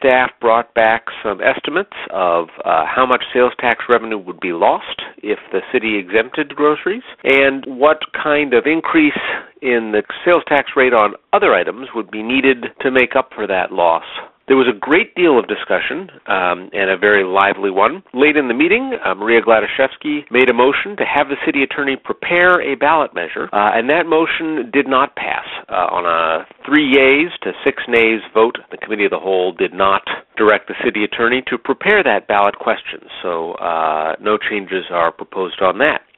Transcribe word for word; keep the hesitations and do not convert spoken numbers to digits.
staff brought back some estimates of uh, how much sales tax revenue would be lost if the city exempted groceries, and what kind of increase in the sales tax rate on other items would be needed to make up for that loss. There was a great deal of discussion, um, and a very lively one. Late in the meeting, uh, Maria Gladaszewski made a motion to have the city attorney prepare a ballot measure, uh, and that motion did not pass. Uh, on a three yeas to six nays vote, the Committee of the Whole did not direct the city attorney to prepare that ballot question, so uh, no changes are proposed on that.